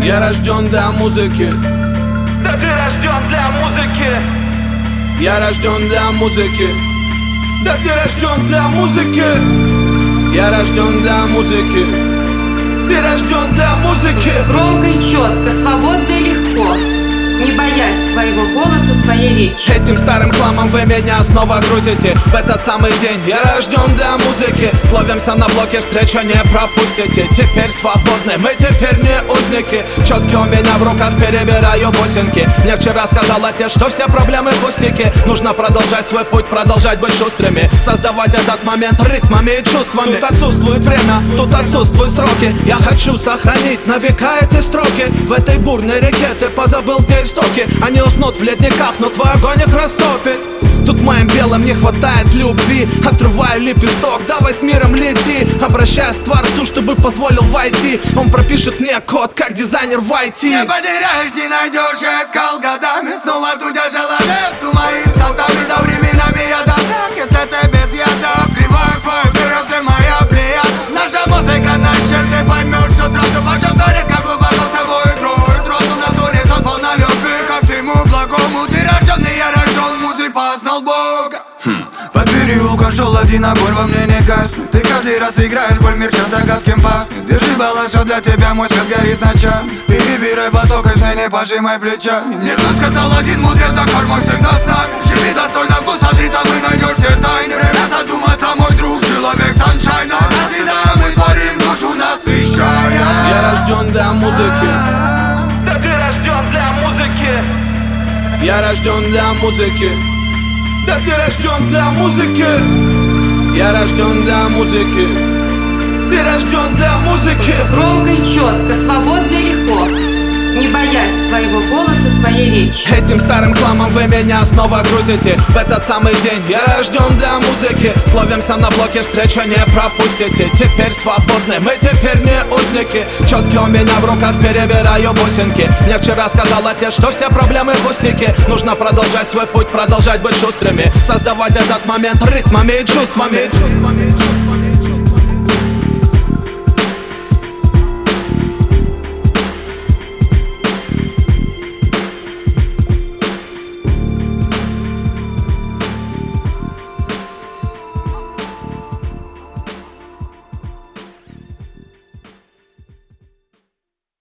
Я рожден для музыки. Да ты рожден для музыки. Я рожден для музыки. Да ты рожден для музыки. Я рожден для музыки. Ты рожден для музыки. Громко и четко, свободно и легко, не боясь своего голоса, своей речи. Этим старым хламом вы меня снова грузите. В этот самый день я рожден для музыки. Словимся на блоке, встречу не пропустите. Теперь свободны, мы теперь не узники. Четки у меня в руках, перебираю бусинки. Мне вчера сказал отец, что все проблемы пустяки. Нужно продолжать свой путь, продолжать быть шустрыми, создавать этот момент ритмами и чувствами. Тут отсутствует время, тут отсутствуют сроки. Я хочу сохранить на века эти строки. В этой бурной реке ты позабыл, где истоки. Они уснут в ледниках, но твой огонь их растопит. Тут моим белым не хватает любви. Отрываю лепесток, давай с миром лети. Обращаюсь к Творцу, чтобы позволил войти. Он пропишет мне код, как дизайнер в IT. Не потеряешь, не найдешь, я искал годами. Снова тут держала вес, у моих сталтами. Да временами я добрак, если ты без яда. Открываю свою звезды, моя плеяд. Наша музыка, наш щит, ты поймешь все сразу. Почувствуешь, как глубоко с тобой играет. Розум на горизонт, полна любви ко всему благому. Ты рожденный, я рожден, музык познал Бога. Под переулком шел один огонь, во мне не гаснет. Ты каждый раз играешь боль, мир чем-то гадким пахнет. Держи баланс, все для тебя, мой свет горит ночами. Перебирай поток, и не пожимай плечами. Мне кто сказал один мудрец, так мой всегда с нами. Живи достойно, вкус от ритма, и найдешь все тайны. Время задуматься, мой друг, человек саншайна. Навсегда мы творим душу, насыщая. Я рожден для музыки. Да ты рожден для музыки. Я рожден для музыки. Да ты рожден для музыки. Я рожден для музыки. Ты рожден для музыки. Громко и четко, свободно и легко, не боясь своего голоса, своей речи. Этим старым хламом вы меня снова грузите. В этот самый день я рожден для музыки. Словимся на блоке, встречу не пропустите. Теперь свободны, мы теперь не узники. Четки у меня в руках, перебираю бусинки. Мне вчера сказал отец, что все проблемы пустяки. Нужно продолжать свой путь, продолжать быть шустрыми, создавать этот момент ритмами и чувствами.